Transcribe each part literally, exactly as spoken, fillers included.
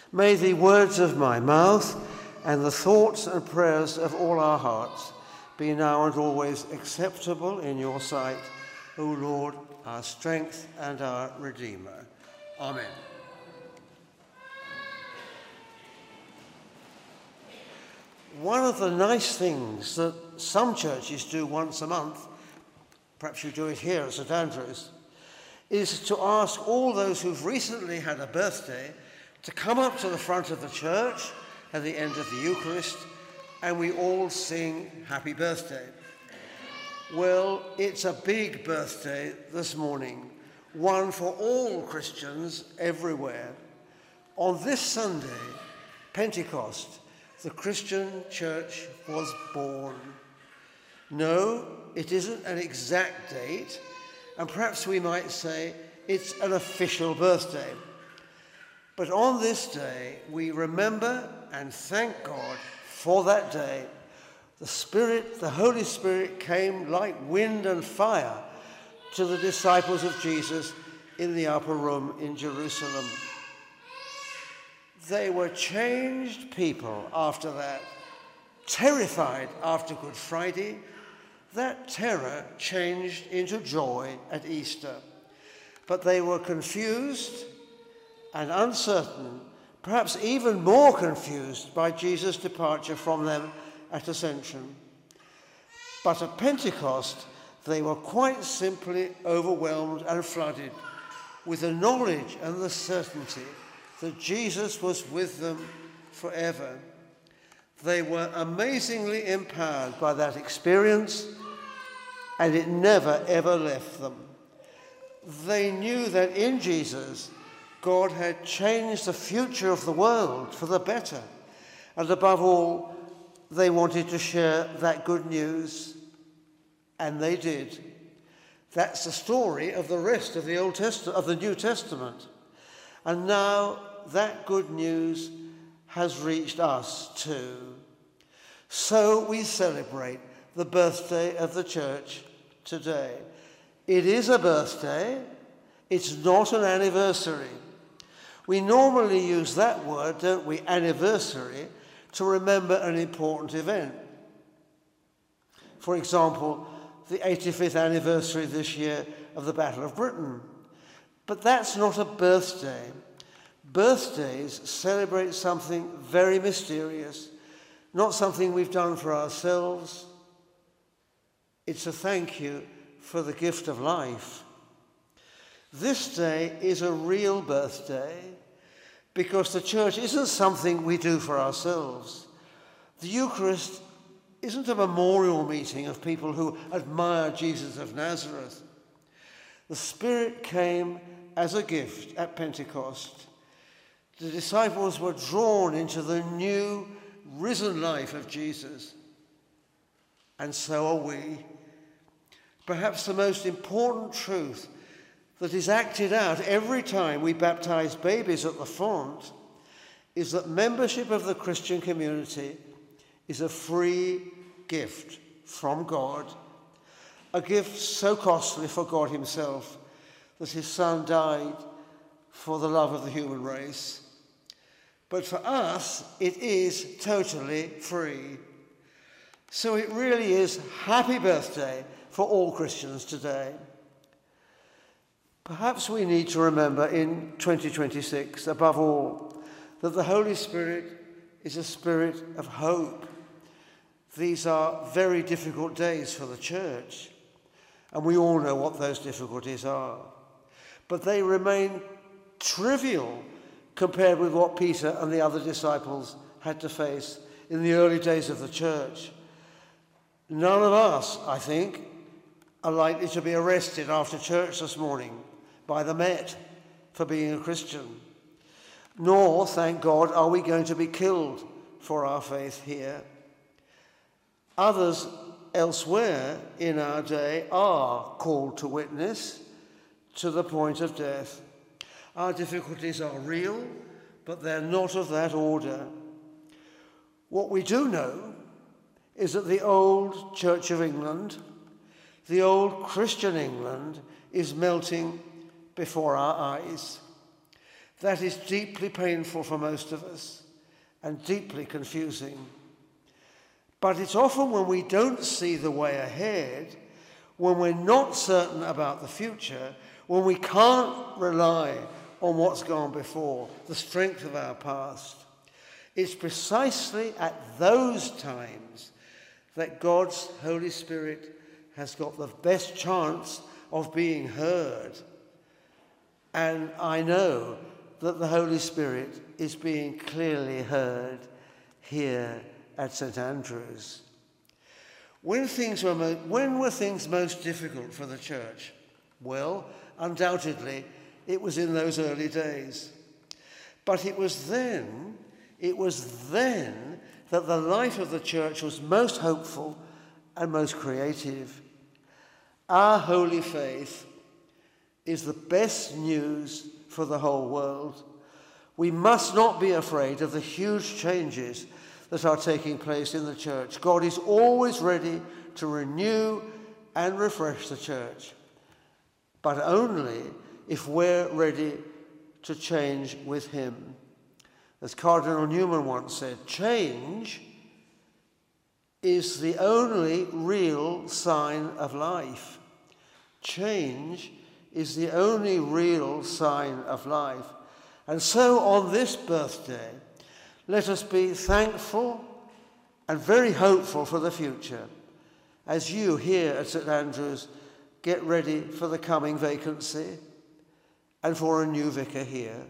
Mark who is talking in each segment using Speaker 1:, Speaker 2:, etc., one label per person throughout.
Speaker 1: May the words of my mouth and the thoughts and prayers of all our hearts be now and always acceptable in your sight, O Lord, our strength and our Redeemer. Amen. One of the nice things that some churches do once a month, perhaps you do it here at St Andrews, is to ask all those who've recently had a birthday to come up to the front of the church at the end of the Eucharist, and we all sing Happy Birthday. Well, it's a big birthday this morning, one for all Christians everywhere. On this Sunday, Pentecost, the Christian church was born. No, it isn't an exact date, and perhaps we might say it's an official birthday. But on this day, we remember and thank God for that day. The Spirit, the Holy Spirit came like wind and fire to the disciples of Jesus in the upper room in Jerusalem. They were changed people after that, terrified after Good Friday. That terror changed into joy at Easter. But they were confused and uncertain, perhaps even more confused by Jesus' departure from them at Ascension. But at Pentecost, they were quite simply overwhelmed and flooded with the knowledge and the certainty that Jesus was with them forever. They were amazingly empowered by that experience, and it never, ever left them. They knew that in Jesus, God had changed the future of the world for the better. And above all, they wanted to share that good news, and they did. That's the story of the rest of the Old Testament, of the New Testament. And now that good news has reached us too. So we celebrate the birthday of the church today. It is a birthday. It's not an anniversary. We normally use that word, don't we, anniversary, to remember an important event. For example, the eighty-fifth anniversary this year of the Battle of Britain. But that's not a birthday. Birthdays celebrate something very mysterious, not something we've done for ourselves. It's a thank you for the gift of life. This day is a real birthday because the church isn't something we do for ourselves. The Eucharist isn't a memorial meeting of people who admire Jesus of Nazareth. The Spirit came as a gift at Pentecost. The disciples were drawn into the new, risen life of Jesus. And so are we. Perhaps the most important truth that is acted out every time we baptize babies at the font is that membership of the Christian community is a free gift from God, a gift so costly for God himself that his Son died for the love of the human race. But for us, it is totally free. So it really is happy birthday for all Christians today. Perhaps we need to remember in twenty twenty-six, above all, that the Holy Spirit is a spirit of hope. These are very difficult days for the church, and we all know what those difficulties are. But they remain trivial compared with what Peter and the other disciples had to face in the early days of the church. None of us, I think, are likely to be arrested after church this morning by the Met for being a Christian. Nor, thank God, are we going to be killed for our faith here. Others elsewhere in our day are called to witness to the point of death. Our difficulties are real, but they're not of that order. What we do know is that the old Church of England, the old Christian England, is melting before our eyes. That is deeply painful for most of us and deeply confusing. But it's often when we don't see the way ahead, when we're not certain about the future, when we can't rely on what's gone before, the strength of our past. It's precisely at those times that God's Holy Spirit has got the best chance of being heard. And I know that the Holy Spirit is being clearly heard here at St Andrews. When things were mo- when were things most difficult for the church? Well, undoubtedly, it was in those early days. But it was then, it was then that the life of the church was most hopeful and most creative. Our holy faith is the best news for the whole world. We must not be afraid of the huge changes that are taking place in the church. God is always ready to renew and refresh the church, but only if we're ready to change with him. As Cardinal Newman once said, change is the only real sign of life. Change is the only real sign of life. And so on this birthday, let us be thankful and very hopeful for the future as you here at St Andrews get ready for the coming vacancy and for a new vicar here.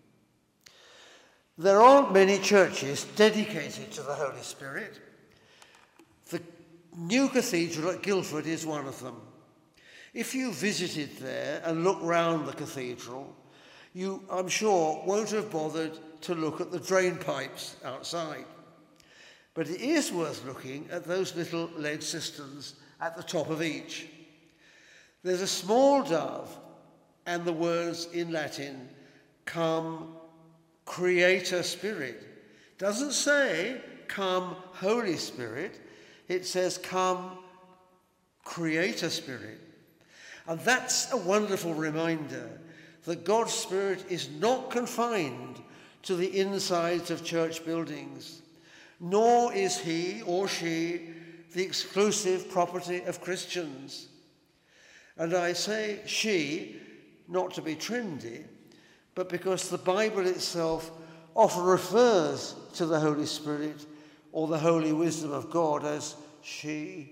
Speaker 1: There aren't many churches dedicated to the Holy Spirit. The new cathedral at Guildford is one of them. If you visited there and look round the cathedral, you, I'm sure, won't have bothered to look at the drain pipes outside. But it is worth looking at those little lead cisterns at the top of each. There's a small dove and the words in Latin, come Creator Spirit. Doesn't say come Holy Spirit, it says come Creator Spirit. And that's a wonderful reminder that God's Spirit is not confined to the insides of church buildings, nor is he or she the exclusive property of Christians. And I say she, not to be trendy, but because the Bible itself often refers to the Holy Spirit or the holy wisdom of God as she.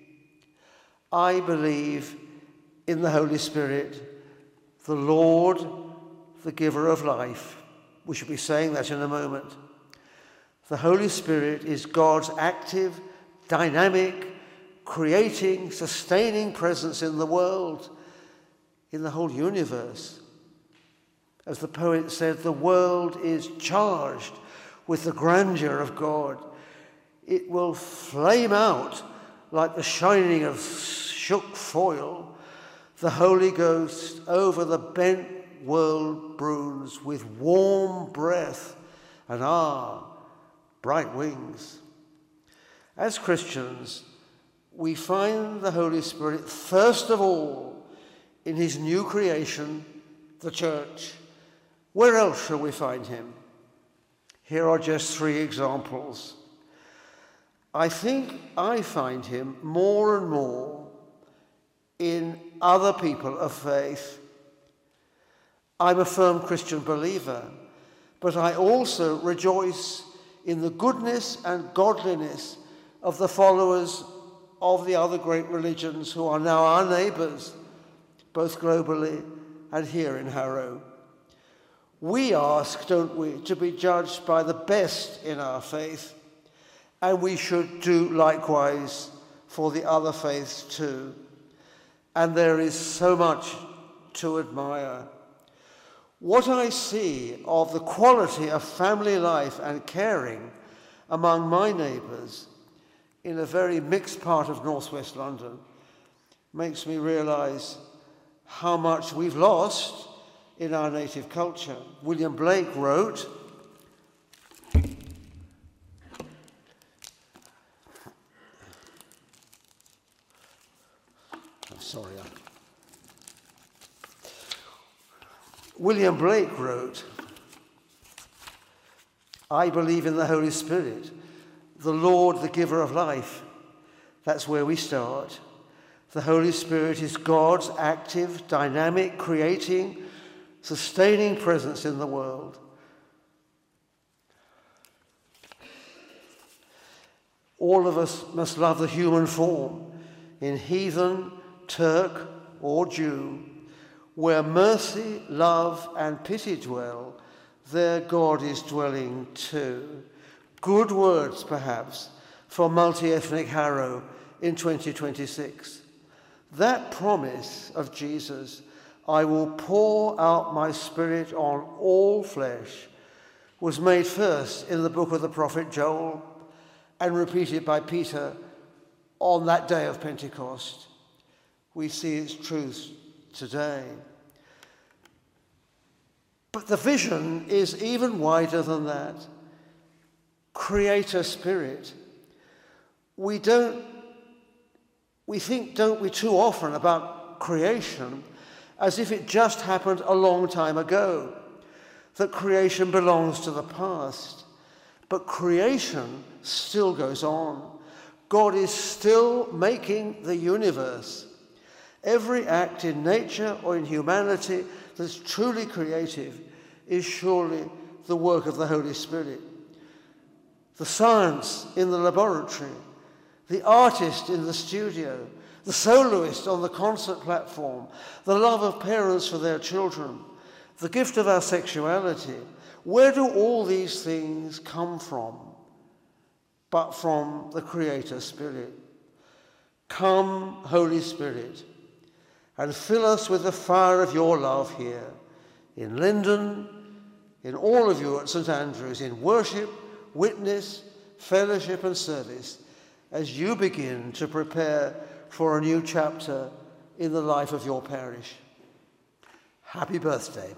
Speaker 1: I believe in the Holy Spirit, the Lord, the giver of life. We should be saying that in a moment. The Holy Spirit is God's active, dynamic, creating, sustaining presence in the world, in the whole universe. As the poet said, the world is charged with the grandeur of God. It will flame out like the shining of shook foil. The Holy Ghost over the bent world broods with warm breath and ah, bright wings. As Christians, we find the Holy Spirit first of all in his new creation, the church. Where else shall we find him? Here are just three examples. I think I find him more and more in other people of faith. I'm a firm Christian believer, but I also rejoice in the goodness and godliness of the followers of the other great religions who are now our neighbours, both globally and here in Harrow. We ask, don't we, to be judged by the best in our faith, and we should do likewise for the other faiths too. And there is so much to admire. What I see of the quality of family life and caring among my neighbours in a very mixed part of northwest London makes me realise how much we've lost in our native culture. William Blake wrote, I'm sorry, I... William Blake wrote, I believe in the Holy Spirit, the Lord, the giver of life. That's where we start. The Holy Spirit is God's active, dynamic, creating, sustaining presence in the world. All of us must love the human form in heathen, Turk, or Jew. Where mercy, love, and pity dwell, there God is dwelling too. Good words, perhaps, for multi-ethnic Harrow in twenty twenty-six. That promise of Jesus, I will pour out my Spirit on all flesh, was made first in the book of the prophet Joel and repeated by Peter on that day of Pentecost. We see its truth today. But the vision is even wider than that. Creator spirit. We don't, we think, don't we, too often about creation as if it just happened a long time ago, that creation belongs to the past. But creation still goes on. God is still making the universe. Every act in nature or in humanity that's truly creative is surely the work of the Holy Spirit. The science in the laboratory, the artist in the studio, the soloist on the concert platform, the love of parents for their children, the gift of our sexuality. Where do all these things come from? But from the Creator Spirit. Come, Holy Spirit, and fill us with the fire of your love here, in Linden, in all of you at St Andrews, in worship, witness, fellowship and service, as you begin to prepare for a new chapter in the life of your parish. Happy birthday.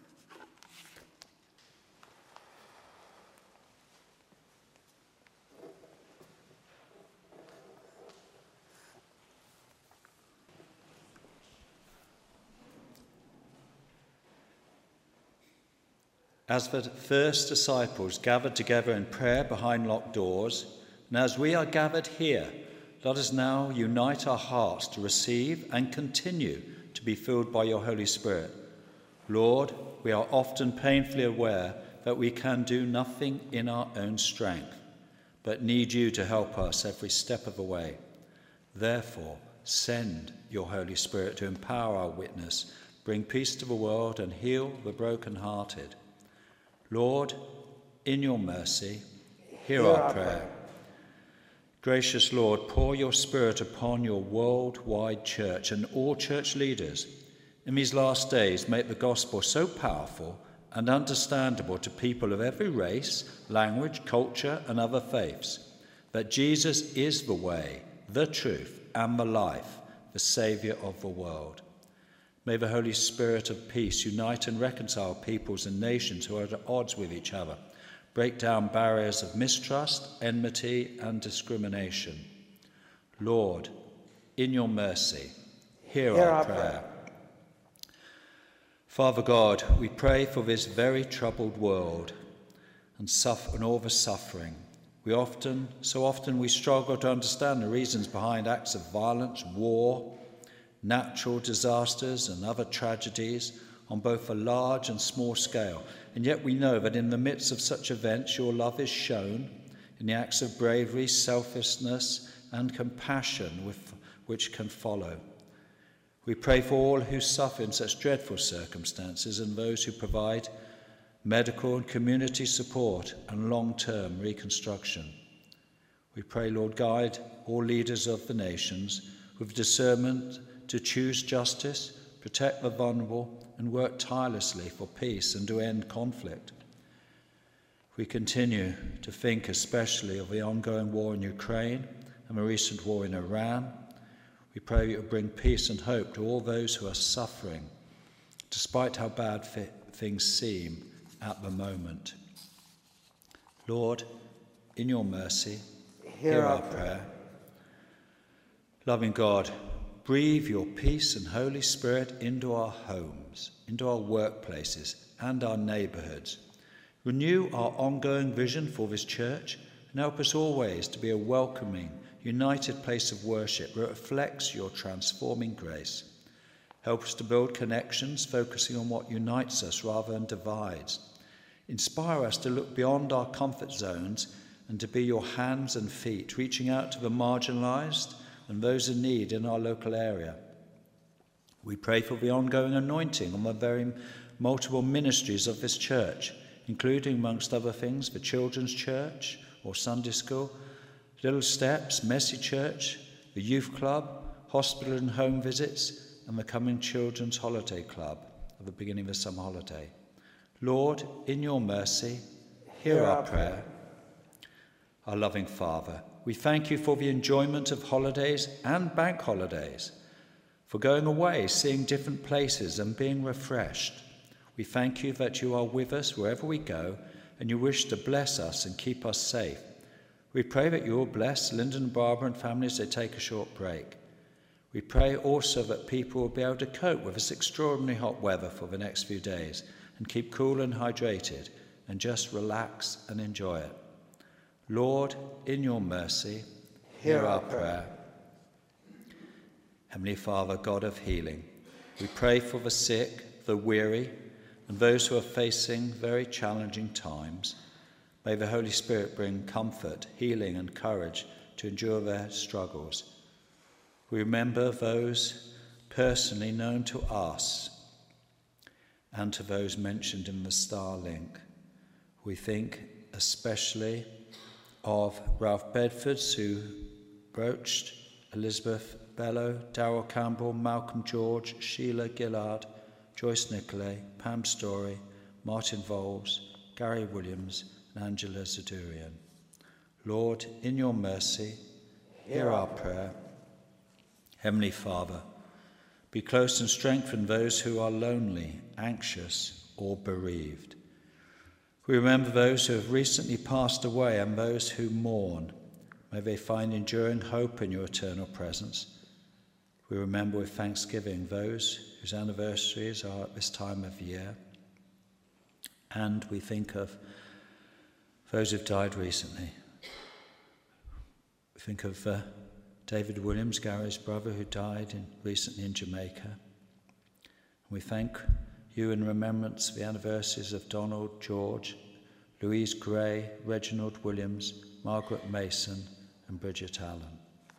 Speaker 2: As the first disciples gathered together in prayer behind locked doors, and as we are gathered here, let us now unite our hearts to receive and continue to be filled by your Holy Spirit. Lord, we are often painfully aware that we can do nothing in our own strength, but need you to help us every step of the way. Therefore, send your Holy Spirit to empower our witness, bring peace to the world, and heal the brokenhearted. Lord, in your mercy, hear, hear our, our prayer. prayer. Gracious Lord, pour your Spirit upon your worldwide church and all church leaders. In these last days, make the gospel so powerful and understandable to people of every race, language, culture, and other faiths, that Jesus is the way, the truth, and the life, the Saviour of the world. May the Holy Spirit of peace unite and reconcile peoples and nations who are at odds with each other, break down barriers of mistrust, enmity, and discrimination. Lord, in your mercy, hear, hear our, our prayer. prayer. Father God, we pray for this very troubled world and, suffer, and all the suffering. We often, so often we struggle to understand the reasons behind acts of violence, war, natural disasters and other tragedies on both a large and small scale. And yet we know that in the midst of such events, your love is shown in the acts of bravery, selflessness, and compassion with, which can follow. We pray for all who suffer in such dreadful circumstances and those who provide medical and community support and long-term reconstruction. We pray, Lord, guide all leaders of the nations with discernment to choose justice, protect the vulnerable, and work tirelessly for peace and to end conflict. We continue to think especially of the ongoing war in Ukraine and the recent war in Iran. We pray you will bring peace and hope to all those who are suffering, despite how bad things seem at the moment. Lord, in your mercy, hear, hear our prayer. prayer. Loving God, breathe your peace and Holy Spirit into our homes, into our workplaces and our neighbourhoods. Renew our ongoing vision for this church and help us always to be a welcoming, united place of worship that reflects your transforming grace. Help us to build connections, focusing on what unites us rather than divides. Inspire us to look beyond our comfort zones and to be your hands and feet, reaching out to the marginalised and those in need in our local area. We pray for the ongoing anointing on the very multiple ministries of this church, including, amongst other things, the Children's Church or Sunday School, Little Steps, Messy Church, the Youth Club, hospital and home visits, and the coming Children's Holiday Club at the beginning of the summer holiday. Lord, in your mercy, hear, hear our, our prayer. prayer. Our loving Father, we thank you for the enjoyment of holidays and bank holidays, for going away, seeing different places and being refreshed. We thank you that you are with us wherever we go and you wish to bless us and keep us safe. We pray that you will bless Lyndon and Barbara and families as they take a short break. We pray also that people will be able to cope with this extraordinary hot weather for the next few days and keep cool and hydrated and just relax and enjoy it. Lord, in your mercy, hear, hear our prayer. prayer. Heavenly Father, God of healing, we pray for the sick, the weary, and those who are facing very challenging times. May the Holy Spirit bring comfort, healing, and courage to endure their struggles. We remember those personally known to us and to those mentioned in the Star Link. We think especially of Ralph Bedfords, who broached Elizabeth Bellow, Darrell Campbell, Malcolm George, Sheila Gillard, Joyce Nicolay, Pam Story, Martin Voles, Gary Williams, and Angela Zadurian. Lord, in your mercy, hear our prayer. Heavenly Father, be close and strengthen those who are lonely, anxious, or bereaved. We remember those who have recently passed away and those who mourn. May they find enduring hope in your eternal presence. We remember with thanksgiving those whose anniversaries are at this time of year. And we think of those who've died recently. We think of uh, David Williams, Gary's brother, who died in, recently in Jamaica. We thank you in remembrance of the anniversaries of Donald George, Louise Gray, Reginald Williams, Margaret Mason, and Bridget Allen.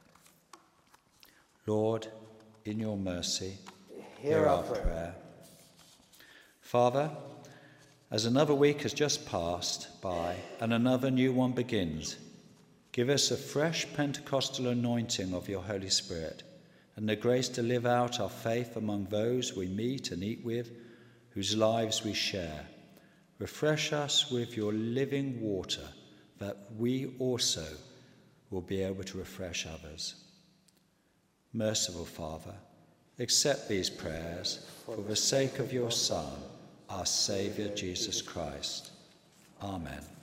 Speaker 2: Lord, in your mercy, hear, hear our prayer. prayer. Father, as another week has just passed by and another new one begins, give us a fresh Pentecostal anointing of your Holy Spirit and the grace to live out our faith among those we meet and eat with, whose lives we share. Refresh us with your living water, that we also will be able to refresh others. Merciful Father, accept these prayers for the sake of your Son, our Saviour Jesus Christ. Amen.